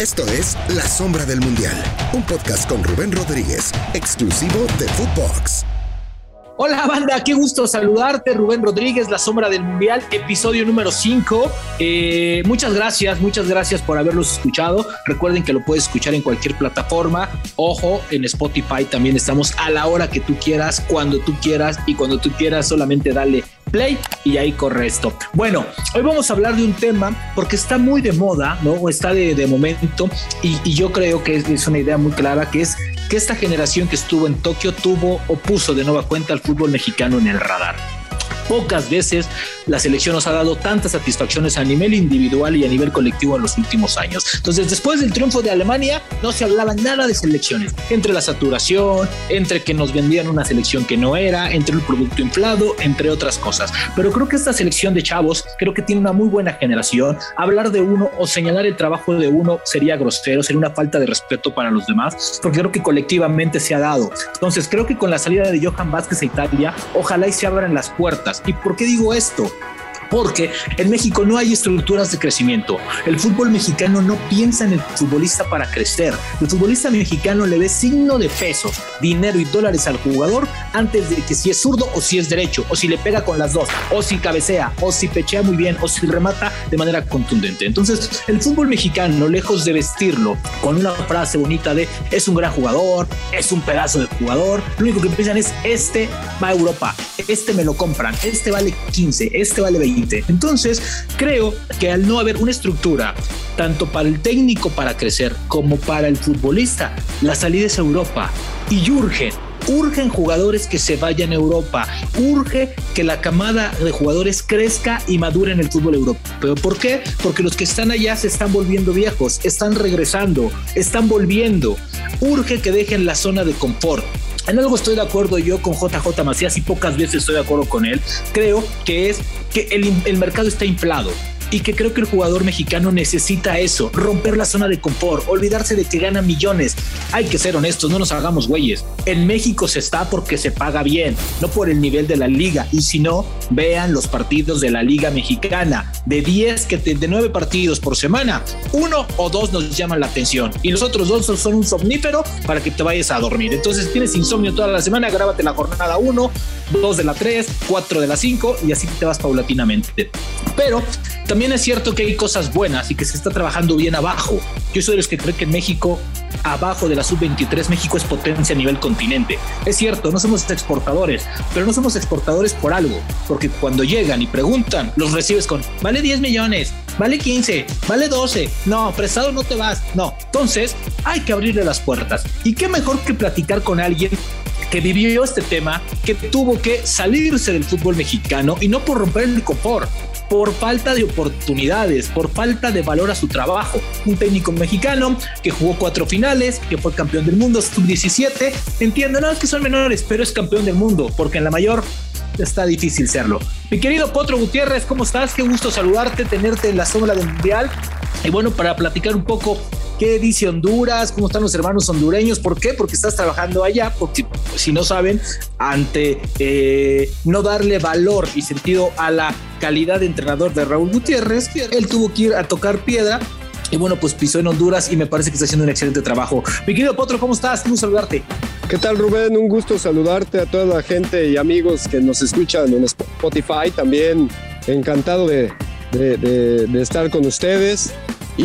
Esto es La Sombra del Mundial, un podcast con Rubén Rodríguez, exclusivo de Footbox. Hola banda, qué gusto saludarte, Rubén Rodríguez, La Sombra del Mundial, episodio número 5. Muchas gracias por haberlos escuchado. Recuerden que lo puedes escuchar en cualquier plataforma. Ojo, en Spotify también estamos a la hora que tú quieras, cuando tú quieras, y cuando tú quieras solamente dale play y ahí corre esto. Bueno, hoy vamos a hablar de un tema porque está muy de moda, ¿no? O está de momento, y yo creo que es una idea muy clara, que es que esta generación que estuvo en Tokio tuvo o puso de nueva cuenta al fútbol mexicano en el radar. Pocas veces la selección nos ha dado tantas satisfacciones a nivel individual y a nivel colectivo en los últimos años. Entonces, después del triunfo de Alemania, no se hablaba nada de selecciones. Entre la saturación, entre que nos vendían una selección que no era, entre el producto inflado, entre otras cosas. Pero creo que esta selección de chavos, creo que tiene una muy buena generación. Hablar de uno o señalar el trabajo de uno sería grosero, sería una falta de respeto para los demás, porque creo que colectivamente se ha dado. Entonces, creo que con la salida de Johan Vázquez a Italia, ojalá y se abran las puertas. ¿Y por qué digo esto? Porque en México no hay estructuras de crecimiento. El fútbol mexicano no piensa en el futbolista para crecer. El futbolista mexicano le ve signo de pesos, dinero y dólares al jugador antes de que si es zurdo o si es derecho, o si le pega con las dos, o si cabecea, o si pechea muy bien, o si remata de manera contundente. Entonces, el fútbol mexicano, lejos de vestirlo con una frase bonita de es un gran jugador, es un pedazo de jugador, lo único que piensan es este va a Europa, este me lo compran, este vale 15, este vale 20. Entonces, creo que al no haber una estructura, tanto para el técnico para crecer como para el futbolista, la salida es a Europa y urgen jugadores que se vayan a Europa, urge que la camada de jugadores crezca y madure en el fútbol europeo. ¿Por qué? Porque los que están allá se están volviendo viejos, están regresando, están volviendo. Urge que dejen la zona de confort. En algo estoy de acuerdo yo con JJ Macías y pocas veces estoy de acuerdo con él. Creo que es que el mercado está inflado y que creo que el jugador mexicano necesita eso, romper la zona de confort, olvidarse de que gana millones. Hay que ser honestos, no nos hagamos güeyes. En México se está porque se paga bien, no por el nivel de la liga. Y si no, vean los partidos de la Liga Mexicana. De 9 partidos por semana, 1 o 2 nos llaman la atención y los otros 2 son un somnífero para que te vayas a dormir. Entonces, si tienes insomnio toda la semana, grábate la jornada 1, 2 de la 3, 4 de la 5 y así te vas paulatinamente. Pero también es cierto que hay cosas buenas y que se está trabajando bien abajo. Yo soy de los que creen que en México, abajo de la sub-23, México es potencia a nivel continente. Es cierto, no somos exportadores, pero no somos exportadores por algo, porque cuando llegan y preguntan, los recibes con vale 10 millones, vale 15, vale 12, no, prestado no te vas, no. Entonces hay que abrirle las puertas. Y qué mejor que platicar con alguien que vivió este tema, que tuvo que salirse del fútbol mexicano y no por romper el confort, por falta de oportunidades, por falta de valor a su trabajo. Un técnico mexicano que jugó 4 finales, que fue campeón del mundo sub-17. Entiendo, no es que son menores, pero es campeón del mundo, porque en la mayor está difícil serlo. Mi querido Potro Gutiérrez, ¿cómo estás? Qué gusto saludarte, tenerte en la sombra del Mundial. Y bueno, para platicar un poco, ¿qué dice Honduras? ¿Cómo están los hermanos hondureños? ¿Por qué? Porque estás trabajando allá, porque si no saben, ante no darle valor y sentido a la calidad de entrenador de Raúl Gutiérrez, él tuvo que ir a tocar piedra. Y bueno, pues pisó en Honduras y me parece que está haciendo un excelente trabajo. Mi querido Potro, ¿cómo estás? Quiero saludarte. ¿Qué tal, Rubén? Un gusto saludarte a toda la gente y amigos que nos escuchan en Spotify. También encantado de estar con ustedes.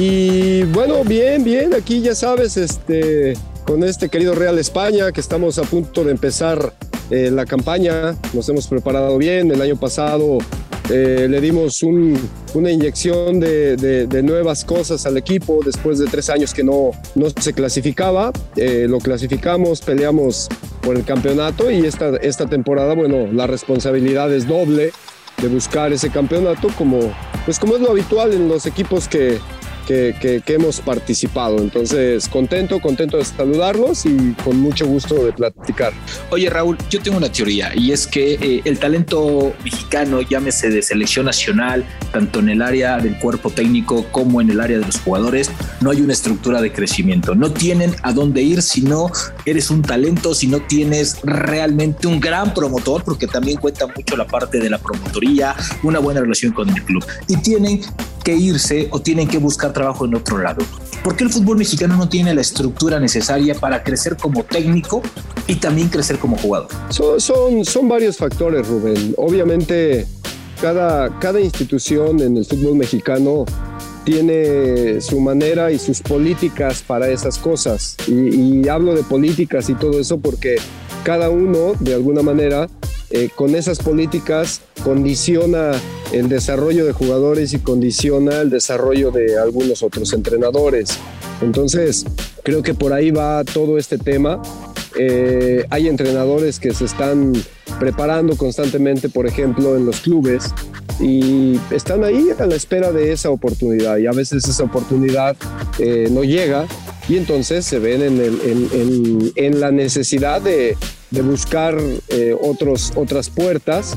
Y bueno, bien, aquí ya sabes, con este querido Real España, que estamos a punto de empezar la campaña. Nos hemos preparado bien. El año pasado le dimos una inyección de nuevas cosas al equipo después de 3 años que no se clasificaba. Lo clasificamos, peleamos por el campeonato y esta temporada, bueno, la responsabilidad es doble de buscar ese campeonato como es lo habitual en los equipos que hemos participado. Entonces, contento de saludarlos y con mucho gusto de platicar. Oye, Raúl, yo tengo una teoría y es que el talento mexicano, llámese de selección nacional, tanto en el área del cuerpo técnico como en el área de los jugadores, no hay una estructura de crecimiento. No tienen a dónde ir si no eres un talento, si no tienes realmente un gran promotor, porque también cuenta mucho la parte de la promotoría, una buena relación con el club. Y tienen que irse o tienen que buscar trabajo en otro lado. ¿por qué el fútbol mexicano no tiene la estructura necesaria para crecer como técnico y también crecer como jugador? Son varios factores, Rubén. Obviamente, cada institución en el fútbol mexicano tiene su manera y sus políticas para esas cosas. Y hablo de políticas y todo eso porque cada uno, de alguna manera, con esas políticas condiciona el desarrollo de jugadores y condiciona el desarrollo de algunos otros entrenadores. Entonces, creo que por ahí va todo este tema. Hay entrenadores que se están preparando constantemente, por ejemplo, en los clubes, y están ahí a la espera de esa oportunidad, y a veces esa oportunidad no llega, y entonces se ven en la necesidad de buscar otras puertas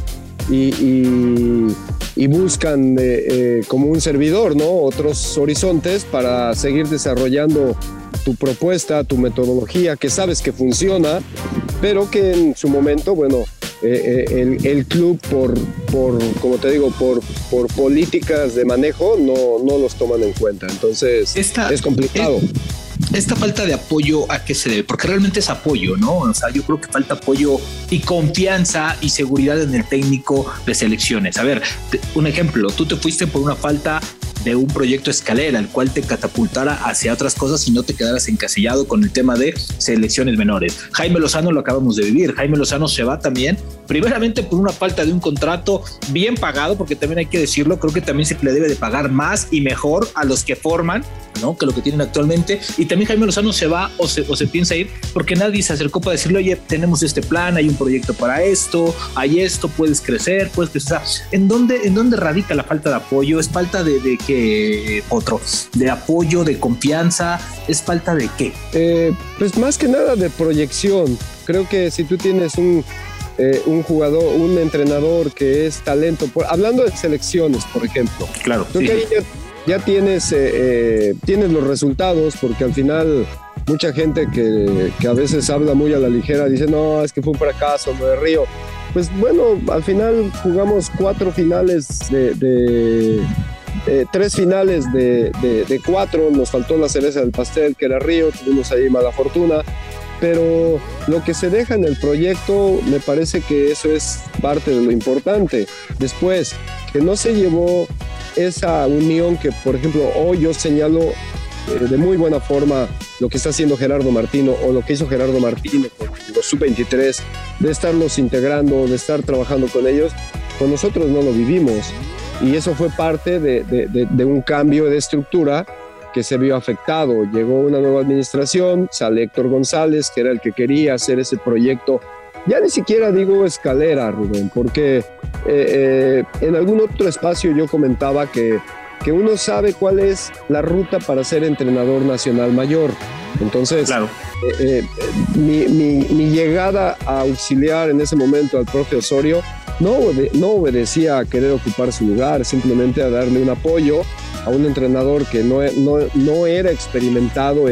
y buscan como un servidor, ¿no? Otros horizontes para seguir desarrollando tu propuesta, tu metodología, que sabes que funciona, pero que en su momento, bueno, el club como te digo, por políticas de manejo no los toman en cuenta. Entonces es complicado. Esta falta de apoyo, ¿a qué se debe? Porque realmente es apoyo, ¿no? O sea, yo creo que falta apoyo y confianza y seguridad en el técnico de selecciones. A ver, un ejemplo, tú te fuiste por una falta de un proyecto escalera, el cual te catapultara hacia otras cosas y no te quedaras encasillado con el tema de selecciones menores. Jaime Lozano lo acabamos de vivir. Jaime Lozano se va también, primeramente por una falta de un contrato bien pagado, porque también hay que decirlo, creo que también se le debe de pagar más y mejor a los que forman, ¿no?, que lo que tienen actualmente. Y también Jaime Lozano se va o se piensa ir porque nadie se acercó para decirle, oye, tenemos este plan, hay un proyecto para esto, hay esto, puedes crecer, puedes crecer. ¿En dónde radica la falta de apoyo? ¿Es falta de apoyo, de confianza? ¿Es falta de qué? Pues más que nada de proyección. Creo que si tú tienes un jugador, un entrenador que es talento, hablando de selecciones, por ejemplo, claro, creo que ahí ya tienes los resultados, porque al final mucha gente que a veces habla muy a la ligera dice, no, es que fue un fracaso lo de Río. Pues bueno, al final jugamos 4 finales de 3 finales de 4, nos faltó la cereza del pastel, que era Río, tuvimos ahí mala fortuna, pero lo que se deja en el proyecto, me parece que eso es parte de lo importante. Después, que no se llevó esa unión que, por ejemplo, hoy yo señalo de muy buena forma lo que está haciendo Gerardo Martino, o lo que hizo Gerardo Martino con los sub-23, de estarlos integrando, de estar trabajando con ellos. Con nosotros no lo vivimos, y eso fue parte de un cambio de estructura que se vio afectado. Llegó una nueva administración, sale Héctor González, que era el que quería hacer ese proyecto. Ya ni siquiera digo escalera, Rubén, porque en algún otro espacio yo comentaba que uno sabe cuál es la ruta para ser entrenador nacional mayor. Entonces, claro, mi llegada a auxiliar en ese momento al profe Osorio no obedecía a querer ocupar su lugar, simplemente a darle un apoyo a un entrenador que no era experimentado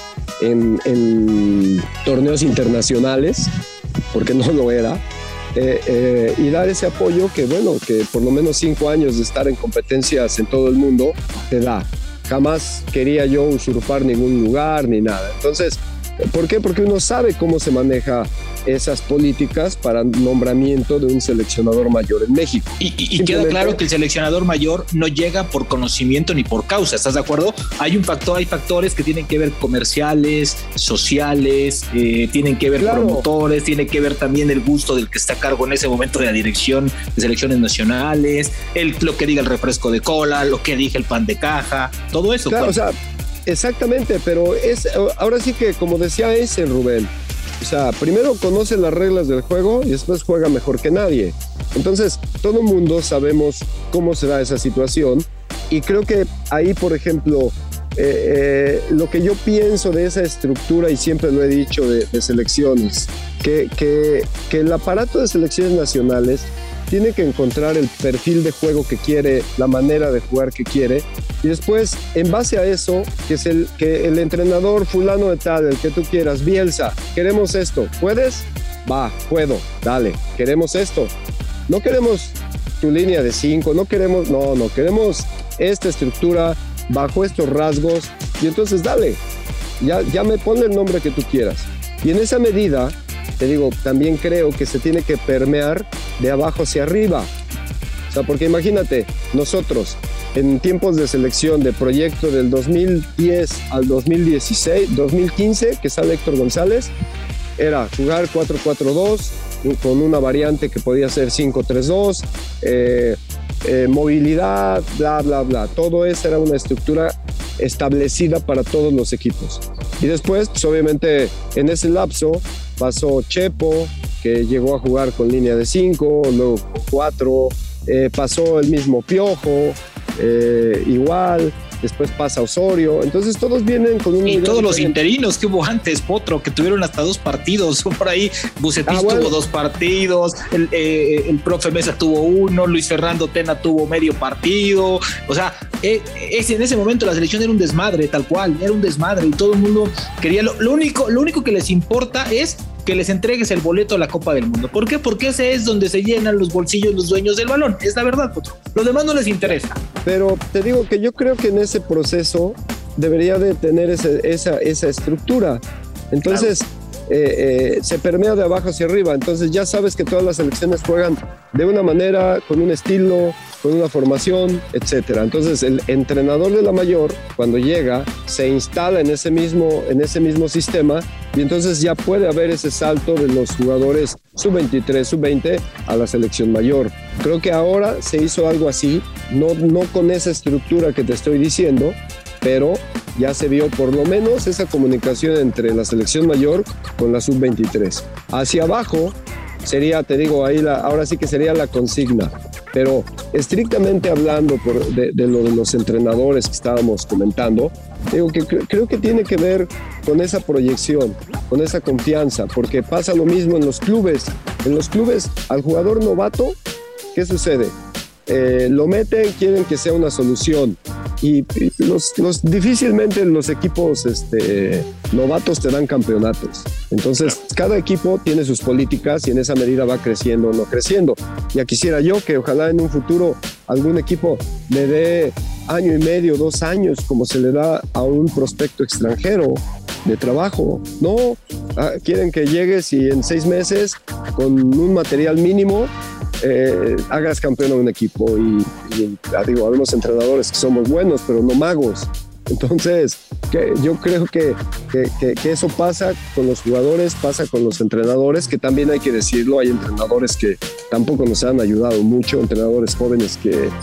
en torneos internacionales, porque no lo era, y dar ese apoyo que, bueno, que por lo menos 5 años de estar en competencias en todo el mundo te da. Jamás quería yo usurpar ningún lugar ni nada. Entonces, ¿por qué? Porque uno sabe cómo se maneja esas políticas para nombramiento de un seleccionador mayor en México. Y queda claro que el seleccionador mayor no llega por conocimiento ni por causa, ¿estás de acuerdo? Hay factores que tienen que ver comerciales, sociales, tienen que ver promotores, tiene que ver también el gusto del que está a cargo en ese momento de la dirección de selecciones nacionales, lo que diga el refresco de cola, lo que diga el pan de caja, todo eso. Claro, o sea, exactamente, pero ahora sí que, como decía Rubén, o sea, primero conoce las reglas del juego y después juega mejor que nadie. Entonces, todo el mundo sabemos cómo se da esa situación, y creo que ahí, por ejemplo, lo que yo pienso de esa estructura, y siempre lo he dicho de selecciones, que el aparato de selecciones nacionales tiene que encontrar el perfil de juego que quiere, la manera de jugar que quiere, y después, en base a eso, que el entrenador fulano de tal, el que tú quieras, Bielsa, queremos esto, ¿puedes? Va, puedo, dale, queremos esto. No queremos tu línea de 5, no queremos esta estructura, bajo estos rasgos, y entonces dale, ya me ponle el nombre que tú quieras. Y en esa medida, te digo, también creo que se tiene que permear de abajo hacia arriba. O sea, porque imagínate, nosotros en tiempos de selección de proyecto del 2010 al 2015, que sale Héctor González, era jugar 4-4-2 con una variante que podía ser 5-3-2, movilidad, bla, bla, bla. Todo eso era una estructura establecida para todos los equipos. Y después, pues obviamente, en ese lapso pasó Chepo, que llegó a jugar con línea de 5, luego con 4, pasó el mismo Piojo, igual, después pasa Osorio, entonces todos vienen con un... Y todos los interinos que hubo antes, Potro, que tuvieron hasta 2 partidos, por ahí Bucetich tuvo 2 partidos, el profe Mesa tuvo 1, Luis Fernando Tena tuvo medio partido, o sea, en ese momento la selección era un desmadre, tal cual, era un desmadre y todo el mundo quería, lo único que les importa es que les entregues el boleto a la Copa del Mundo. ¿Por qué? Porque ese es donde se llenan los bolsillos los dueños del balón. Es la verdad, Potro. Lo demás no les interesa. Pero te digo que yo creo que en ese proceso debería de tener esa estructura. Entonces, claro, se permea de abajo hacia arriba. Entonces ya sabes que todas las selecciones juegan de una manera, con un estilo, con una formación, etcétera. Entonces el entrenador de la mayor, cuando llega, se instala en ese mismo sistema y entonces ya puede haber ese salto de los jugadores sub-23, sub-20 a la selección mayor. Creo que ahora se hizo algo así, no con esa estructura que te estoy diciendo, pero ya se vio por lo menos esa comunicación entre la selección mayor con la sub-23. Hacia abajo sería, te digo, ahí ahora sí que sería la consigna. Pero estrictamente hablando de lo de los entrenadores que estábamos comentando, digo que creo que tiene que ver con esa proyección, con esa confianza, porque pasa lo mismo en los clubes. En los clubes, al jugador novato, ¿qué sucede? Lo meten, quieren que sea una solución. Y difícilmente los equipos novatos te dan campeonatos. Entonces, cada equipo tiene sus políticas y en esa medida va creciendo o no creciendo. Ya quisiera yo que ojalá en un futuro algún equipo le dé 1 año y medio, 2 años, como se le da a un prospecto extranjero de trabajo. No, quieren que llegues y en 6 meses, con un material mínimo, hagas campeón a un equipo y digo, algunos entrenadores que somos buenos, pero no magos. Entonces, yo creo que eso pasa con los jugadores, pasa con los entrenadores, que también hay que decirlo, hay entrenadores que tampoco nos han ayudado mucho, entrenadores jóvenes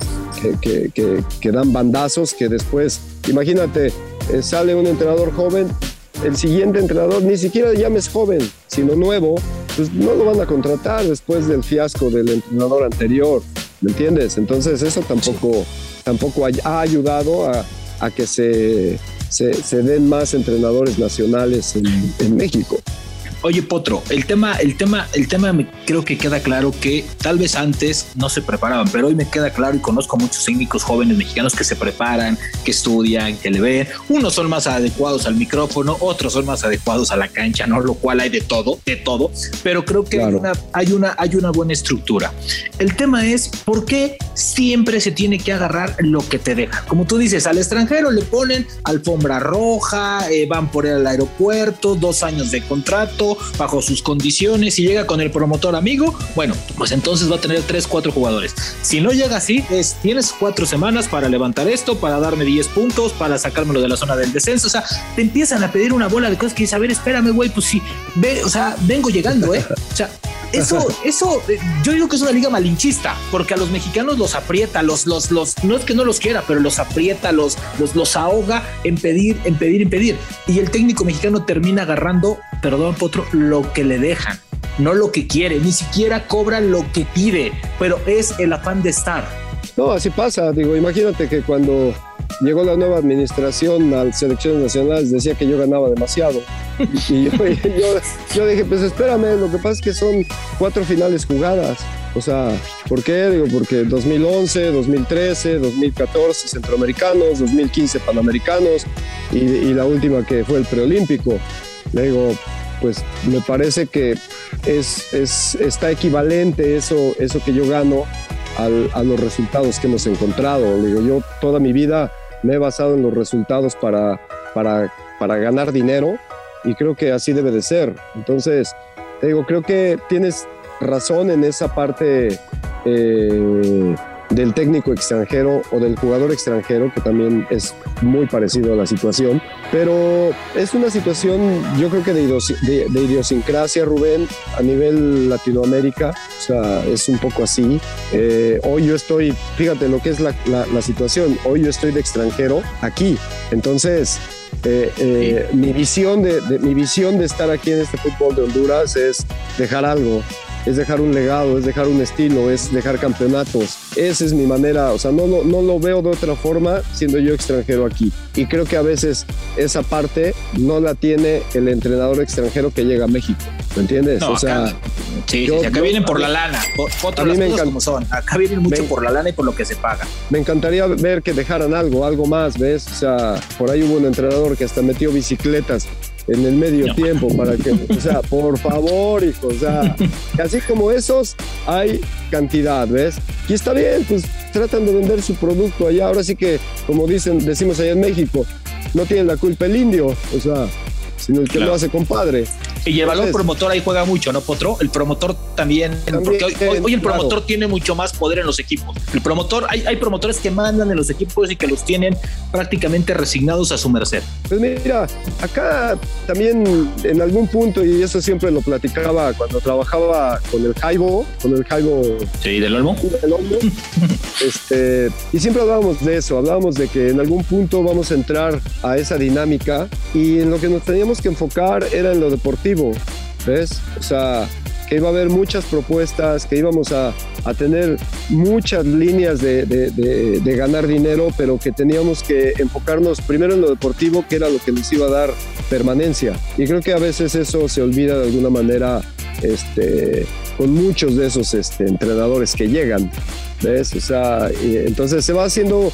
que dan bandazos, que después, imagínate, sale un entrenador joven, el siguiente entrenador ni siquiera llames joven, sino nuevo, pues no lo van a contratar después del fiasco del entrenador anterior, ¿me entiendes? Entonces eso tampoco ha ayudado a que se den más entrenadores nacionales en México. Oye, Potro, el tema creo que queda claro que tal vez antes no se preparaban, pero hoy me queda claro y conozco muchos técnicos jóvenes mexicanos que se preparan, que estudian, que le ven. Unos son más adecuados al micrófono, otros son más adecuados a la cancha, ¿no? Lo cual hay de todo, pero creo que claro, hay una buena estructura. El tema es por qué siempre se tiene que agarrar lo que te deja. Como tú dices, al extranjero le ponen alfombra roja, van por él al aeropuerto, 2 años de contrato, bajo sus condiciones, y llega con el promotor amigo, bueno, pues entonces va a tener 3-4 jugadores. Si no llega así, tienes 4 semanas para levantar esto, para darme 10 puntos, para sacármelo de la zona del descenso. O sea, te empiezan a pedir una bola de cosas que dices, a ver, espérame, güey, pues sí, o sea, vengo llegando, o sea, eso, yo digo que es una liga malinchista, porque a los mexicanos los aprieta, no es que no los quiera, pero los aprieta, los ahoga en pedir. Y el técnico mexicano termina agarrando, perdón, Potro, lo que le dejan, no lo que quiere, ni siquiera cobra lo que pide, pero es el afán de estar. No, así pasa, digo, imagínate que cuando llegó la nueva administración a las selecciones nacionales decía que yo ganaba demasiado. Y yo dije, pues espérame, lo que pasa es que son 4 finales jugadas. O sea, ¿por qué? Digo, porque 2011, 2013, 2014 centroamericanos, 2015 panamericanos y la última que fue el preolímpico. Le digo, pues me parece que está equivalente eso que yo gano a los resultados que hemos encontrado. Le digo, yo toda mi vida me he basado en los resultados para para ganar dinero, y creo que así debe de ser. Entonces, te digo, creo que tienes razón en esa parte del técnico extranjero o del jugador extranjero, que también es muy parecido a la situación, pero es una situación, yo creo que de idiosincrasia, Rubén, a nivel Latinoamérica. O sea, es un poco así. Hoy yo estoy, fíjate lo que es la situación, hoy yo estoy de extranjero aquí, entonces mi visión de estar aquí en este fútbol de Honduras es dejar algo, es dejar un legado, es dejar un estilo, es dejar campeonatos. Esa es mi manera, o sea, no lo veo de otra forma siendo yo extranjero aquí. Y creo que a veces esa parte no la tiene el entrenador extranjero que llega a México, ¿me entiendes? No, o sea, acá vienen por la lana, por las cosas como son. Acá vienen mucho por la lana y por lo que se paga. Me encantaría ver que dejaran algo más, ¿ves? O sea, por ahí hubo un entrenador que hasta metió bicicletas en el medio tiempo para que, o sea, por favor, hijo, o sea, así como esos hay cantidad, ¿ves? Y está bien, pues tratan de vender su producto allá. Ahora sí que, como decimos allá en México, no tiene la culpa el indio, o sea, sino el que lo hace compadre. Y el valor promotor ahí juega mucho, ¿no, Potro? El promotor también porque hoy el promotor tiene mucho más poder en los equipos. El promotor, hay promotores que mandan en los equipos y que los tienen prácticamente resignados a su merced. Pues mira, acá también en algún punto, y eso siempre lo platicaba cuando trabajaba con el Jaibo. Sí, del Olmo. Y siempre hablábamos de eso, hablábamos de que en algún punto vamos a entrar a esa dinámica, y en lo que nos teníamos que enfocar era en lo deportivo, ¿ves? O sea, que iba a haber muchas propuestas, que íbamos a tener muchas líneas de ganar dinero, pero que teníamos que enfocarnos primero en lo deportivo, que era lo que nos iba a dar permanencia. Y creo que a veces eso se olvida de alguna manera con muchos de esos entrenadores que llegan, ¿ves? O sea, entonces se va haciendo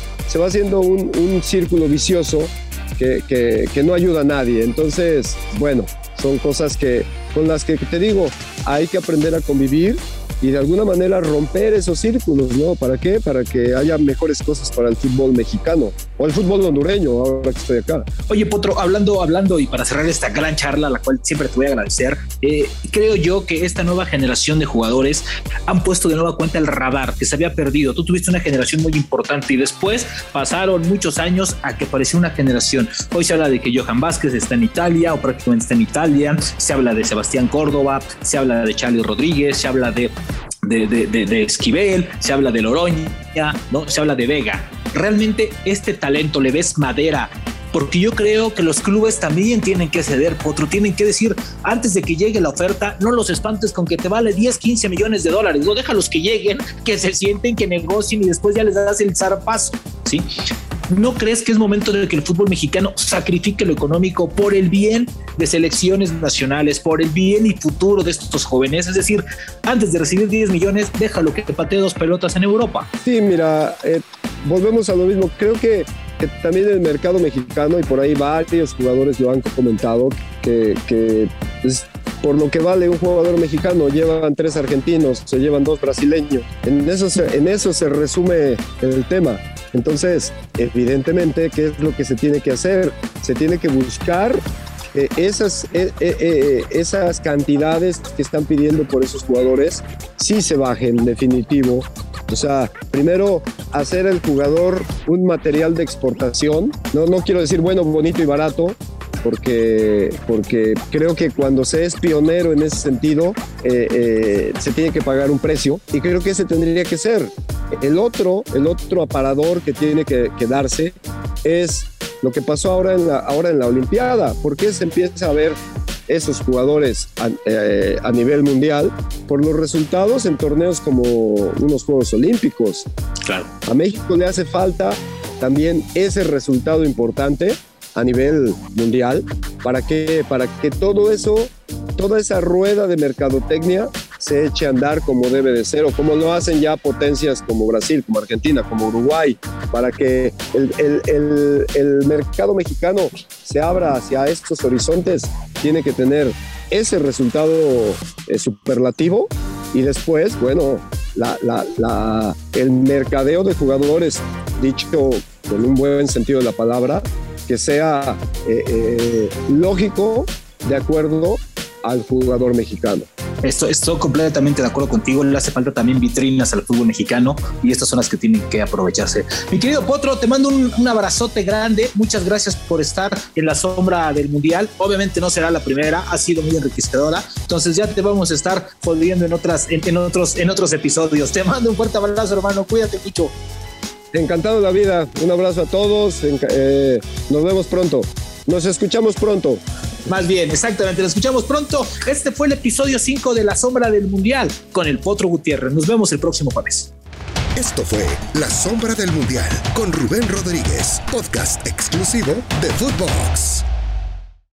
un círculo vicioso que no ayuda a nadie. Entonces, bueno, son cosas con las que te digo, hay que aprender a convivir y de alguna manera romper esos círculos, ¿no? ¿Para qué? Para que haya mejores cosas para el fútbol mexicano o el fútbol hondureño, ahora que estoy acá. Oye, Potro, hablando y para cerrar esta gran charla, la cual siempre te voy a agradecer, creo yo que esta nueva generación de jugadores han puesto de nueva cuenta el radar que se había perdido. Tú tuviste una generación muy importante y después pasaron muchos años a que apareció una generación. Hoy se habla de que Johan Vázquez está en Italia o prácticamente está en Italia, se habla de Sebastián Córdoba, se habla de Charlie Rodríguez, se habla de Esquivel, se habla de Loroña, ¿no? Se habla de Vega. ¿Realmente este talento le ves madera? Porque yo creo que los clubes también tienen que ceder, Potro, tienen que decir, antes de que llegue la oferta, no los espantes con que te vale 10, 15 millones de dólares, no, déjalos que lleguen, que se sienten, que negocien y después ya les das el zarpazo, ¿sí? ¿No crees que es momento de que el fútbol mexicano sacrifique lo económico por el bien de selecciones nacionales, por el bien y futuro de estos jóvenes? Es decir, antes de recibir 10 millones, déjalo que te patee 2 pelotas en Europa. Sí, mira, volvemos a lo mismo. Creo que también el mercado mexicano, y por ahí varios jugadores lo han comentado, que pues, por lo que vale un jugador mexicano, llevan 3 argentinos, se llevan 2 brasileños. En eso se resume el tema. Entonces, evidentemente, ¿qué es lo que se tiene que hacer? Se tiene que buscar esas cantidades que están pidiendo por esos jugadores, sí se bajen, definitivo. O sea, primero, hacer el jugador un material de exportación. No quiero decir bueno, bonito y barato, porque creo que cuando se es pionero en ese sentido, se tiene que pagar un precio, y creo que ese tendría que ser. El otro aparador que tiene que darse es lo que pasó ahora en la Olimpiada. ¿Por qué se empieza a ver esos jugadores a nivel mundial? Por los resultados en torneos como unos Juegos Olímpicos. Claro. A México le hace falta también ese resultado importante a nivel mundial. ¿Para qué? Para que todo eso, toda esa rueda de mercadotecnia se eche a andar como debe de ser, o como lo hacen ya potencias como Brasil, como Argentina, como Uruguay, para que el mercado mexicano se abra hacia estos horizontes. Tiene que tener ese resultado superlativo, y después, bueno, el mercadeo de jugadores, dicho con un buen sentido de la palabra, que sea lógico de acuerdo al jugador mexicano. Estoy completamente de acuerdo contigo. Le hace falta también vitrinas al fútbol mexicano y estas son las que tienen que aprovecharse. Mi querido Potro, te mando un abrazote grande. Muchas gracias por estar en la sombra del Mundial. Obviamente no será la primera, ha sido muy enriquecedora. Entonces ya te vamos a estar jodiendo en otros episodios. Te mando un fuerte abrazo, hermano. Cuídate mucho. Encantado de la vida. Un abrazo a todos. Nos vemos pronto. Nos escuchamos pronto. Más bien, exactamente, lo escuchamos pronto. Este fue el episodio 5 de La Sombra del Mundial con el Potro Gutiérrez. Nos vemos el próximo jueves. Esto fue La Sombra del Mundial con Rubén Rodríguez, podcast exclusivo de Footbox.